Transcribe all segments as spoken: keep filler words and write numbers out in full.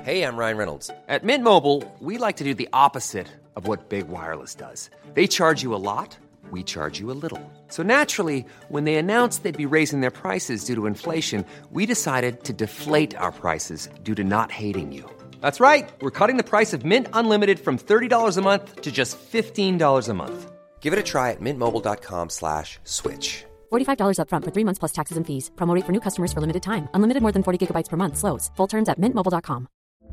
Hey, I'm Ryan Reynolds. At Mint Mobile, we like to do the opposite of what Big Wireless does. They charge you a lot, we charge you a little. So naturally, when they announced they'd be raising their prices due to inflation, we decided to deflate our prices due to not hating you. That's right. We're cutting the price of Mint Unlimited from thirty dollars a month to just fifteen dollars a month. Give it a try at mintmobile.com slash switch. forty-five dollars up front for three months plus taxes and fees. Promo rate for new customers for limited time. Unlimited more than forty gigabytes per month. Slows full terms at mint mobile dot com.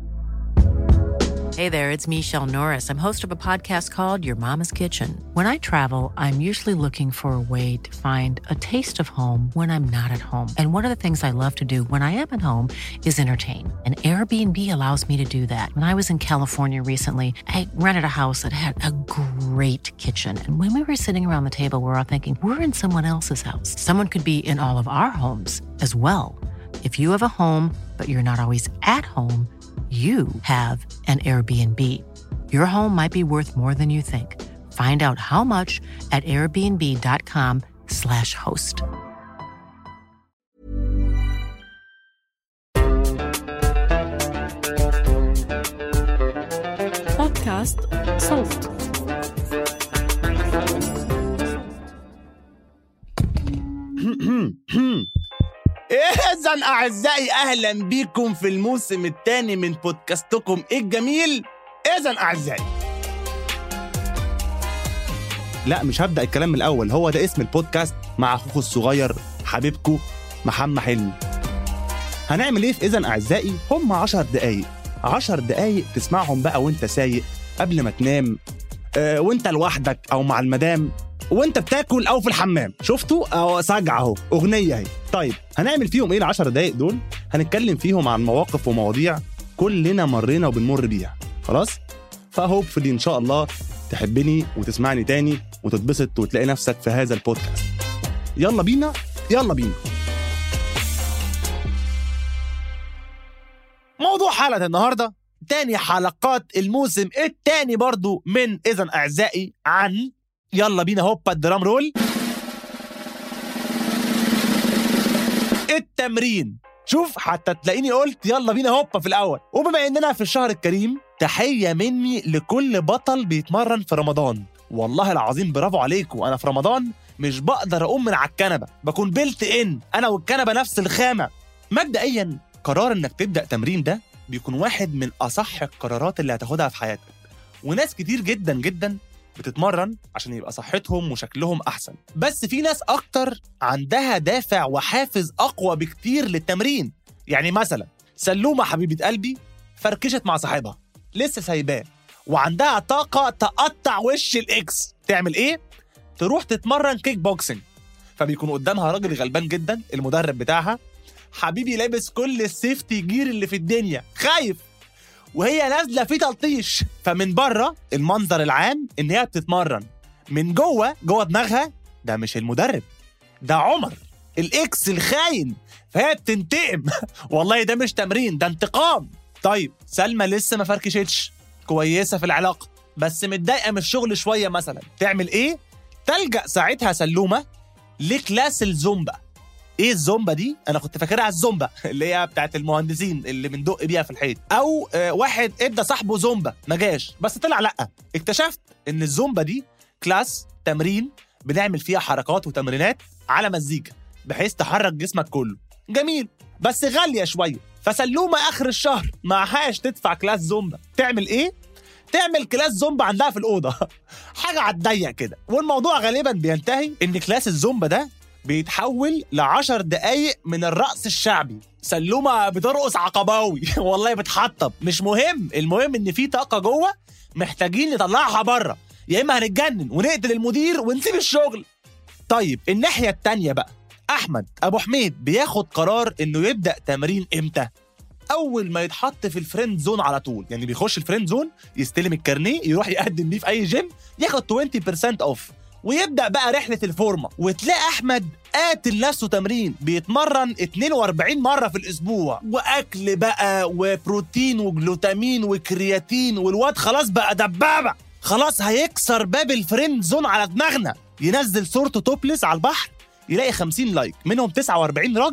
Hey there, it's Michelle Norris. I'm host of a podcast called Your Mama's Kitchen. When I travel, I'm usually looking for a way to find a taste of home when I'm not at home. And one of the things I love to do when I am at home is entertain. And Airbnb allows me to do that. When I was in California recently, I rented a house that had a great kitchen. And when we were sitting around the table, we're all thinking, we're in someone else's house. Someone could be in all of our homes as well. If you have a home, but you're not always at home, you have an Airbnb. Your home might be worth more than you think. Find out how much at airbnb.com slash host. بودكاست صوت. إذن أعزائي أهلا بكم في الموسم الثاني من بودكاستكم الجميل. إذن أعزائي، لا مش هبدأ الكلام من الأول، هو ده اسم البودكاست مع أخوكم الصغير حبيبكم محمد حلمي. هنعمل إيه في إذن أعزائي؟ هم عشر دقايق عشر دقايق تسمعهم بقى وانت سايق، قبل ما تنام، أه وانت لوحدك أو مع المدام، وانت بتاكل او في الحمام. شفتوا او سجع اهو اغنيه اهي. طيب هنعمل فيهم ايه العشر دقايق دول؟ هنتكلم فيهم عن مواقف ومواضيع كلنا مرينا وبنمر بيها. خلاص؟ فهوبفلي ان شاء الله تحبني وتسمعني تاني وتتبسط وتلاقي نفسك في هذا البودكاست. يلا بينا يلا بينا. موضوع حلقة النهاردة تاني حلقات الموسم التاني برضو من إذن أعزائي عن يلا بينا هوبا الدرام رول التمرين. شوف حتى تلاقيني قلت يلا بينا هوبا في الأول. وبما إننا في الشهر الكريم، تحية مني لكل بطل بيتمرن في رمضان. والله العظيم برافو عليكم. أنا في رمضان مش بقدر أقوم من على الكنبة، بكون بلت إن أنا والكنبة نفس الخامة. مبدئيا قرار إنك تبدأ تمرين ده بيكون واحد من أصح القرارات اللي هتاخدها في حياتك. وناس كتير جدا جدا بتتمرن عشان يبقى صحتهم وشكلهم أحسن، بس في ناس أكتر عندها دافع وحافز أقوى بكتير للتمرين. يعني مثلا سلومة حبيبة قلبي فركشت مع صاحبها لسه سايباه وعندها طاقة تقطع وش الإكس. تعمل إيه؟ تروح تتمرن كيك بوكسينج. فبيكون قدامها راجل غلبان جدا المدرب بتاعها، حبيبي لابس كل السيفتي جير اللي في الدنيا، خايف، وهي نازله في تلطيش. فمن بره المنظر العام ان هي بتتمرن، من جوه جوه دماغها ده مش المدرب، ده عمر الاكس الخاين، فهي بتنتقم. والله ده مش تمرين، ده انتقام. طيب سلمى لسه ما فركشتش، كويسه في العلاقه بس متضايقه من الشغل شويه مثلا. تعمل ايه؟ تلجأ ساعتها سلومه لكلاس الزومبا. ايه الزومبا دي؟ انا كنت فاكرها الزومبا اللي هي بتاعت المهندسين اللي بندق بيها في الحيط، او آه واحد ادى صاحبه زومبا ما جاش، بس طلع لا. اكتشفت ان الزومبا دي كلاس تمرين بنعمل فيها حركات وتمرينات على مزيكا بحيث تحرك جسمك كله. جميل، بس غاليه شويه. فسلومه اخر الشهر معهاش تدفع كلاس زومبا. تعمل ايه؟ تعمل كلاس زومبا عندها في الاوضه. حاجه على الضيق كده. والموضوع غالبا بينتهي ان كلاس الزومبا ده بيتحول لعشر دقايق من الرقص الشعبي. سلومة بترقص عقباوي. والله بتحطب، مش مهم، المهم ان في طاقة جوه محتاجين نطلعها بره، يا اما هنتجنن ونقتل المدير ونسيب الشغل. طيب الناحية التانية بقى، احمد ابو حميد بياخد قرار انه يبدأ تمرين امتى؟ اول ما يتحط في الفريند زون على طول. يعني بيخش الفريند زون، يستلم الكارنيه، يروح يقدم بيه في اي جيم، ياخد عشرين بالمية اوف، ويبدأ بقى رحلة الفورمة. وتلاقي أحمد قاتل نفسه تمرين، بيتمرن اتنين واربعين مرة في الأسبوع، وأكل بقى وبروتين وجلوتامين وكرياتين، والواد خلاص بقى دبابة، خلاص هيكسر باب الفريند زون على دماغنا. ينزل صورته توبلس على البحر، يلاقي خمسين لايك، منهم تسعة واربعين راجل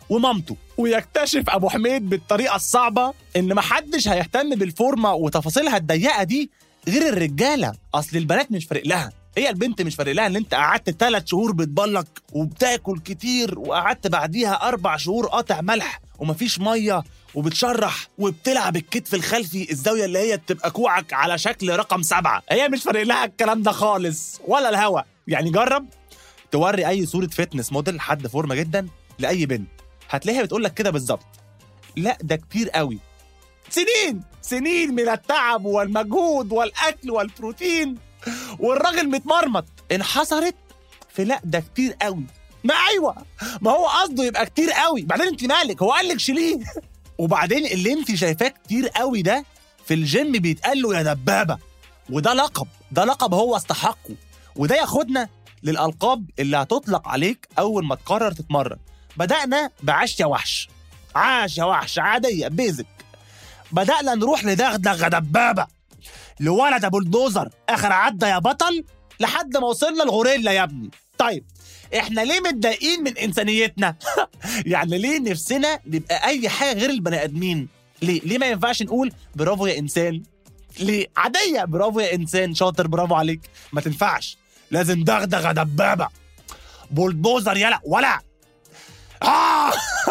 ومامته. ويكتشف ابو حميد بالطريقه الصعبه ان محدش هيهتم بالفورمه وتفاصيلها الضيقه دي غير الرجاله. اصل البنات مش فارق لها، هي البنت مش فارق لها ان انت قعدت ثلاث شهور بتبلك وبتاكل كتير وقعدت بعديها اربع شهور قاطع ملح ومفيش ميه وبتشرح وبتلعب الكتف الخلفي الزاويه اللي هي بتبقى كوعك على شكل رقم سبعة. هي مش فارق لها الكلام ده خالص ولا الهوا. يعني جرب توري اي صوره فتنس موديل حد فورمه جدا لاي بنت، هتلاقيها بتقول لك كده بالظبط، لا ده كتير قوي. سنين سنين من التعب والمجهود والاكل والبروتين والراجل متمرمط انحصرت في لا ده كتير قوي. ما ايوه، ما هو قصده يبقى كتير قوي. بعدين انت مالك، هو قال لك شيليه. وبعدين اللي انت شايفاه كتير قوي ده في الجيم بيتقال له يا دبابه، وده لقب، ده لقب هو استحقه. وده ياخدنا للالقاب اللي هتطلق عليك اول ما تقرر تتمرن. بدأنا بعاش يا وحش، عاش يا وحش عاديه بيزك. بدأنا نروح لدغدغ دبابه، لولد بولدوزر اخر عدى يا بطل، لحد ما وصلنا الغوريلا يا ابني. طيب احنا ليه متضايقين من انسانيتنا؟ يعني ليه نفسنا نبقى اي حاجه غير البني ادمين؟ ليه ليه ما ينفعش نقول برافو يا انسان؟ ليه عاديه برافو يا انسان شاطر برافو عليك؟ ما تنفعش، لازم دغدغه دبابه بولدوزر يلا ولا آه!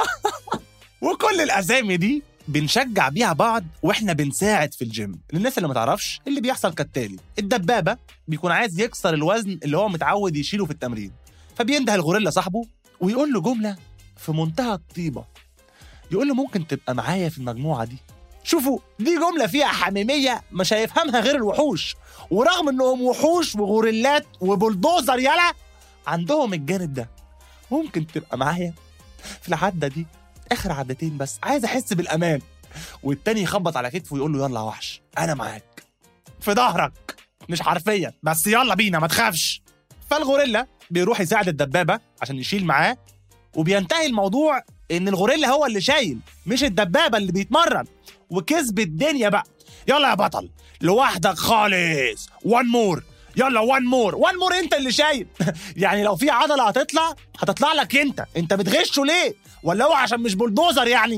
وكل الاسامي دي بنشجع بيها بعض واحنا بنساعد في الجيم. للناس اللي ما تعرفش اللي بيحصل كالتالي: الدبابه بيكون عايز يكسر الوزن اللي هو متعود يشيله في التمرين، فبينده الغوريلا صاحبه ويقول له جمله في منتهى الطيبه، يقول له ممكن تبقى معايا في المجموعه دي. شوفوا دي جمله فيها حميميه مش هيفهمها غير الوحوش، ورغم انهم وحوش وغوريلات وبولدوزر يلا عندهم الجانب ده. ممكن تبقى معايا في العده دي اخر عدتين بس، عايز احس بالامان. والتاني يخبط على كتفه ويقول له يلا يا وحش انا معاك في ظهرك، مش حرفيا بس يلا بينا ما تخافش. فالغوريلا بيروح يساعد الدبابه عشان يشيل معاه، وبينتهي الموضوع ان الغوريلا هو اللي شايل مش الدبابه اللي بيتمرن، وكسب الدنيا بقى. يلا يا بطل لوحدك خالص، وان مور يلا وان مور وان مور انت اللي شايل. يعني لو في عضله هتطلع هتطلع لك انت، انت بتغشه ليه؟ ولا هو عشان مش بولدوزر يعني؟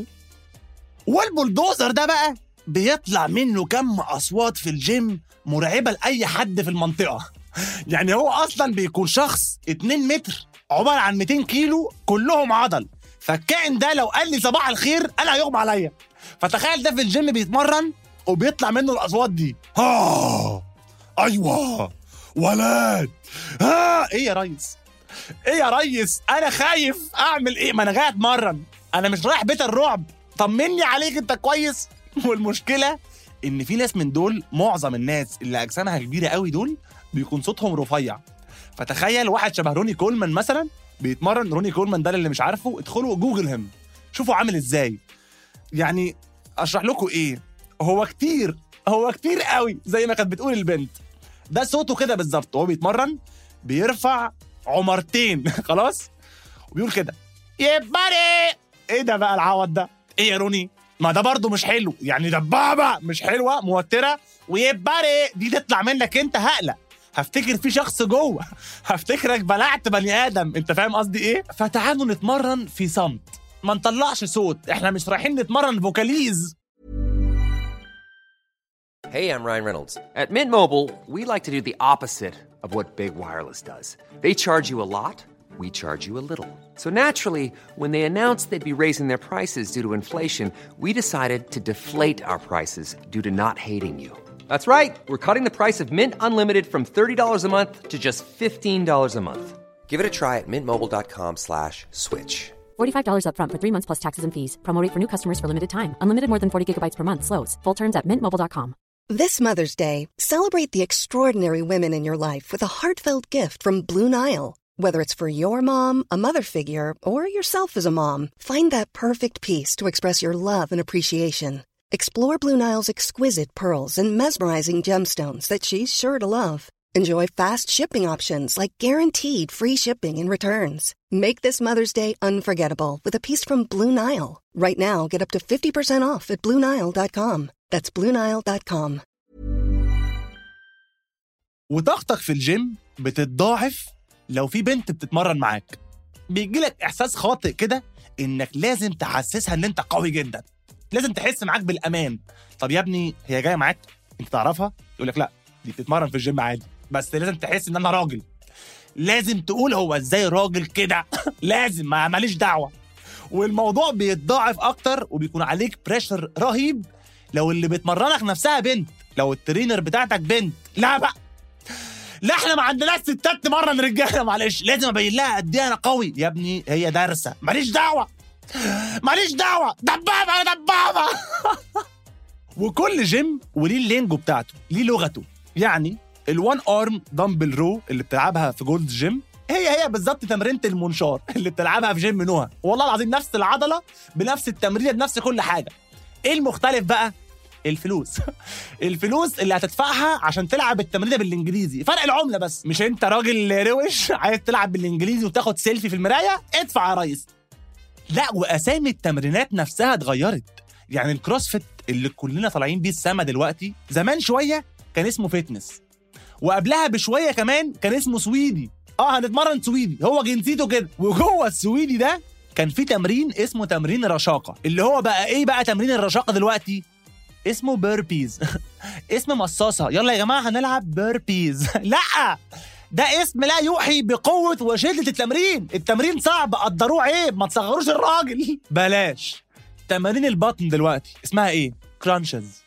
والبولدوزر ده بقى بيطلع منه كم اصوات في الجيم مرعبه لاي حد في المنطقه. يعني هو اصلا بيكون شخص اتنين متر عباره عن مئتين كيلو كلهم عضل، فالكائن ده لو قال لي صباح الخير انا هيغمى عليا. فتخيل ده في الجيم بيتمرن وبيطلع منه الاصوات دي. ها ايوه ولاد، ها ايه يا ريس، ايه يا ريس انا خايف اعمل ايه؟ ما انا جاي اتمرن، انا مش رايح بيت الرعب، طمني عليك انت كويس. والمشكله ان في ناس من دول، معظم الناس اللي اجسامها كبيره قوي دول بيكون صوتهم رفيع. فتخيل واحد شبه روني كولمان مثلا بيتمرن. روني كولمان ده اللي مش عارفه ادخلوا جوجل هم شوفوا عامل ازاي. يعني اشرح لكم ايه، هو كتير هو كتير قوي زي ما كانت بتقول البنت. ده صوته كده بالظبط وهو بيتمرن، بيرفع عمرتين خلاص وبيقول كده يباري. ايه ده بقى العوض ده؟ ايه يا روني؟ ما ده برضو مش حلو، يعني دبابه مش حلوه موتره، ويباري دي تطلع منك انت هقلق، هفتكر في شخص جوه، هفتكرك بلعت بني ادم. انت فاهم قصدي ايه؟ فتعالوا نتمرن في صمت، ما نطلعش صوت، احنا مش رايحين نتمرن فوكاليز. Hey, I'm Ryan Reynolds. At Mint Mobile, we like to do the opposite of what Big Wireless does. They charge you a lot, we charge you a little. So naturally, when they announced they'd be raising their prices due to inflation, we decided to deflate our prices due to not hating you. That's right. We're cutting the price of Mint Unlimited from thirty dollars a month to just fifteen dollars a month. Give it a try at mintmobile.com slash switch. forty-five dollars up front for three months plus taxes and fees. Promo rate for new customers for limited time. Unlimited more than forty gigabytes per month. Slows full terms at mint mobile dot com. This Mother's Day, celebrate the extraordinary women in your life with a heartfelt gift from Blue Nile. Whether it's for your mom, a mother figure, or yourself as a mom, find that perfect piece to express your love and appreciation. Explore Blue Nile's exquisite pearls and mesmerizing gemstones that she's sure to love. Enjoy fast shipping options like guaranteed free shipping and returns. Make this Mother's Day unforgettable with a piece from Blue Nile. Right now, get up to fifty percent off at blue nile dot com. That's blue nile dot com. وطاقتك في الجيم بتتضاعف لو في بنت بتتمرن معاك. بيجيلك احساس خاطئ كده انك لازم تحسسها ان انت قوي جدا، لازم تحس معاك بالامان. طب يا ابني هي جايه معاك انت تعرفها؟ يقول لك لا دي بتتمرن في الجيم عادي، بس لازم تحس ان انا راجل. لازم تقول هو ازاي راجل كده لازم، ما ماليش دعوه. والموضوع بيتضاعف اكتر وبيكون عليك بريشر رهيب لو اللي بتمرنك نفسها بنت، لو الترينر بتاعتك بنت. لا بقى، لا احنا ما عندناش ستات تمرن رجاله، معلش لازم ابين لها قد ايه انا قوي. يا ابني هي دارسه، ماليش دعوه ماليش دعوه، دبابه يا دبابه وكل جيم وليه اللينجو بتاعته، ليه لغته. يعني الوان ارم دمبل رو اللي بتلعبها في جولد جيم هي هي بالظبط تمرينة المنشار اللي بتلعبها في جيم نوها، والله العظيم نفس العضله بنفس التمرين بنفس كل حاجه. ايه المختلف بقى؟ الفلوس الفلوس اللي هتدفعها عشان تلعب التمرين بالانجليزي، فرق العمله بس. مش انت راجل روش عايز تلعب بالانجليزي وتاخد سيلفي في المرايه؟ ادفع يا ريس. لا، واسامي التمرينات نفسها اتغيرت. يعني الكروسفيت اللي كلنا طالعين بيه السما دلوقتي، زمان شويه كان اسمه فيتنس، وقبلها بشويه كمان كان اسمه سويدي. اه هنتمرن سويدي، هو جنسيته كده. وجوه السويدي ده كان في تمرين اسمه تمرين الرشاقه، اللي هو بقى ايه بقى تمرين الرشاقه دلوقتي؟ اسمه بيربيز اسم مصاصه. يلا يا جماعه هنلعب بيربيز لا، ده اسم لا يوحي بقوه وشده التمرين. التمرين صعب، قدروه عيب، ما تصغروش الراجل. بلاش. تمارين البطن دلوقتي اسمها ايه؟ كرانشز.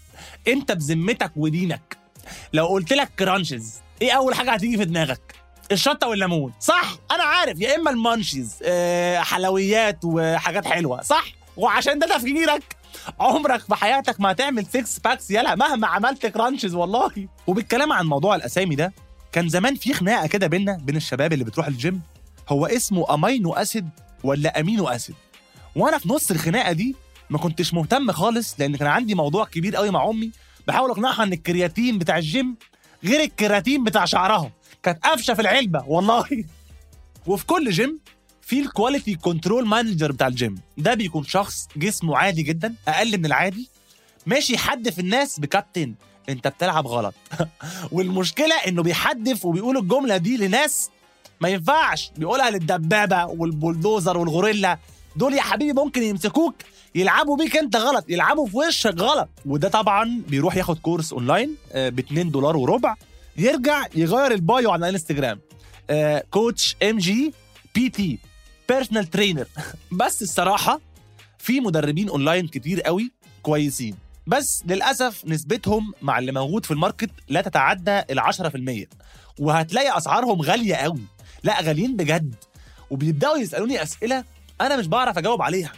انت بذمتك ودينك لو قلت لك كرانشز ايه اول حاجه هتيجي في دماغك؟ الشطه والليمون، صح؟ انا عارف، يا اما المانشيز، أه حلويات وحاجات حلوه، صح؟ وعشان ده تفكيرك عمرك في حياتك ما هتعمل سيكس باكس يلا مهما عملت كرانشز والله. وبالكلام عن موضوع الاسامي ده، كان زمان في خناقه كده بيننا بين الشباب اللي بتروح الجيم، هو اسمه امينو اسيد ولا امينو اسيد؟ وانا في نص الخناقه دي ما كنتش مهتم خالص، لان كان عندي موضوع كبير قوي مع امي بحاول اقنعها ان الكرياتين بتاع الجيم غير الكرياتين بتاع شعرها. كانت قفشه في العلبه والله. وفي كل جيم في الكواليتي كنترول مانجر بتاع الجيم، ده بيكون شخص جسمه عادي جدا، اقل من العادي، ماشي يحدف الناس بكابتن انت بتلعب غلط والمشكله انه بيحدف وبيقول الجمله دي لناس ما ينفعش، بيقولها للدبابه والبولدوزر والغوريلا، دول يا حبيبي ممكن يمسكوك يلعبوا بيك انت غلط، يلعبوا في وشك غلط. وده طبعا بيروح ياخد كورس اونلاين ب اتنين دولار وربع، يرجع يغير البايو على الانستجرام، كوتش ام جي بي تي بيرسونال ترينر. بس الصراحه في مدربين اونلاين كتير قوي كويسين، بس للاسف نسبتهم مع اللي موجود في الماركت لا تتعدى العشرة في المية، وهتلاقي اسعارهم غاليه قوي، لا غاليين بجد. وبيبداوا يسالوني اسئله انا مش بعرف اجاوب عليها.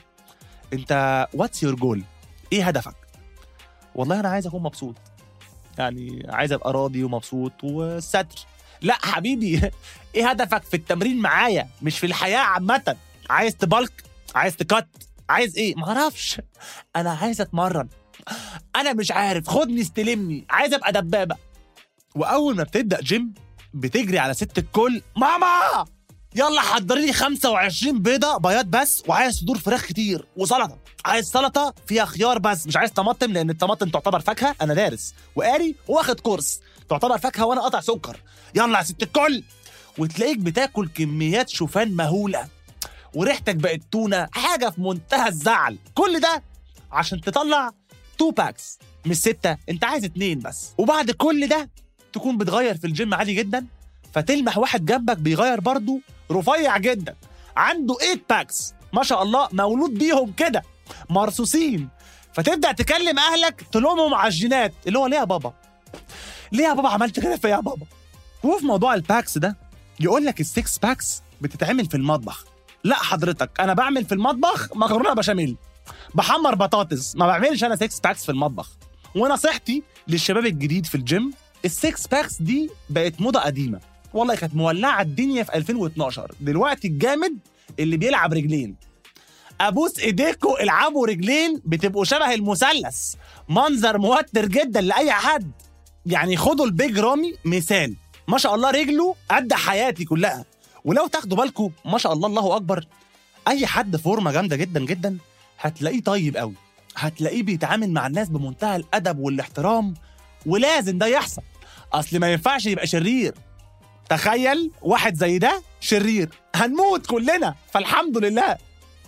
انت واتس يور جول؟ ايه هدفك؟ والله انا عايز اكون مبسوط، يعني عايز ابقى راضي ومبسوط وستر. لا حبيبي ايه هدفك في التمرين معايا مش في الحياه عامه؟ عايز تبلك؟ عايز تكت؟ عايز ايه؟ معرفش، انا عايز اتمرن، انا مش عارف، خدني استلمني، عايز ابقى دبابه. واول ما بتبدا جيم بتجري على ست الكل، ماما يلا حضري لي خمسة وعشرين بيضه بياض بس، وعايز صدور فراخ كتير وسلطه، عايز سلطه فيها خيار بس، مش عايز طماطم لان الطماطم تعتبر فاكهه، انا دارس وقاري واخد كورس، تعتبر فاكهه وانا قاطع سكر. يلا يا ست الكل. وتلاقيك بتاكل كميات شوفان مهوله وريحتك بقت تونه، حاجه في منتهى الزعل. كل ده عشان تطلع تو باكس مش ستة، انت عايز اتنين بس. وبعد كل ده تكون بتغير في الجيم عادي جدا، فتلمح واحد جنبك بيغير برضو رفيع جدا عنده تمانية باكس ما شاء الله، مولود بيهم كده مرصوصين، فتبدأ تكلم أهلك تلومهم على الجينات، اللي هو ليه يا بابا؟ ليه يا بابا عملت كده فيا يا بابا؟ وفي موضوع الباكس ده يقول لك السكس باكس بتتعمل في المطبخ. لا حضرتك، أنا بعمل في المطبخ مكرونة بشاميل، بحمر بطاطس، ما بعملش أنا سكس باكس في المطبخ. ونصيحتي للشباب الجديد في الجيم، السكس باكس دي بقت موضة قديمة، والله كانت مولعة الدنيا في ألفين واتناشر. دلوقتي الجامد اللي بيلعب رجلين، أبوس إيديكوا العبوا رجلين، بتبقوا شبه المثلث، منظر موتر جدا لأي حد. يعني خدوا البيج رامي مثال، ما شاء الله رجله قد حياتي كلها. ولو تاخدوا بالكم ما شاء الله الله أكبر، أي حد فورمة جامدة جدا جدا هتلاقيه طيب قوي، هتلاقيه بيتعامل مع الناس بمنتهى الأدب والاحترام، ولازم ده يحصل، أصل ما ينفعش يبقى شرير. تخيل واحد زي ده شرير، هنموت كلنا، فالحمد لله.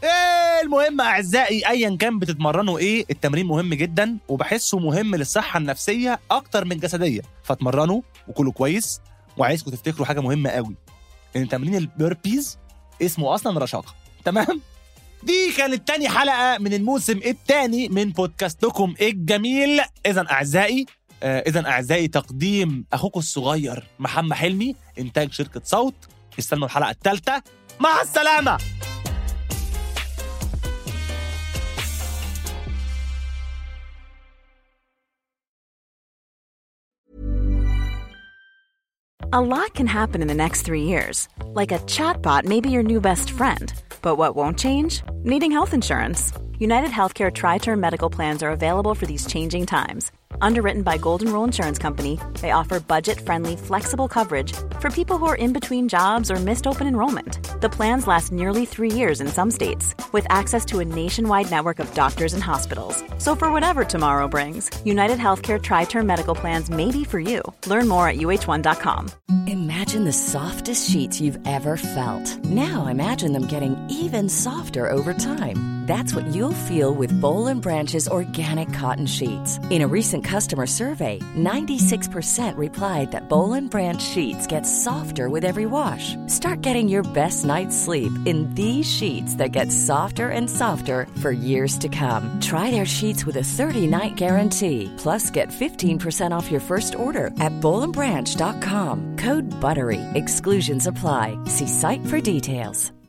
إيه المهم أعزائي، أيا كان بتتمرنوا إيه، التمرين مهم جدا وبحسه مهم للصحة النفسية أكتر من الجسدية. فتمرنوا وكلوا كويس. وعايزكم تفتكروا حاجة مهمة قوي، إن تمرين البيربيز اسمه أصلا رشاقة. تمام؟ دي كانت تاني حلقة من الموسم الثاني من بودكاستكم الجميل. إذن أعزائي آه إذن أعزائي تقديم أخوكم الصغير محمد حلمي، إنتاج شركة صوت. استنوا الحلقة الثالثة. مع السلامة. A lot can happen in the next three years. Like a chatbot may be your new best friend. But what won't change? Needing health insurance. United Healthcare Tri-Term Medical Plans are available for these changing times. Underwritten by Golden Rule Insurance Company, they offer budget-friendly, flexible coverage for people who are in between jobs or missed open enrollment. The plans last nearly three years in some states, with access to a nationwide network of doctors and hospitals. So for whatever tomorrow brings, United Healthcare Tri-Term Medical Plans may be for you. Learn more at U H one dot com. Imagine the softest sheets you've ever felt. Now imagine them getting even softer over time. That's what you'll feel with Boll and Branch's organic cotton sheets. In a recent customer survey, ninety-six percent replied that Boll and Branch sheets get softer with every wash. Start getting your best night's sleep in these sheets that get softer and softer for years to come. Try their sheets with a thirty-night guarantee. Plus, get fifteen percent off your first order at boll and branch dot com. Code BUTTERY. Exclusions apply. See site for details.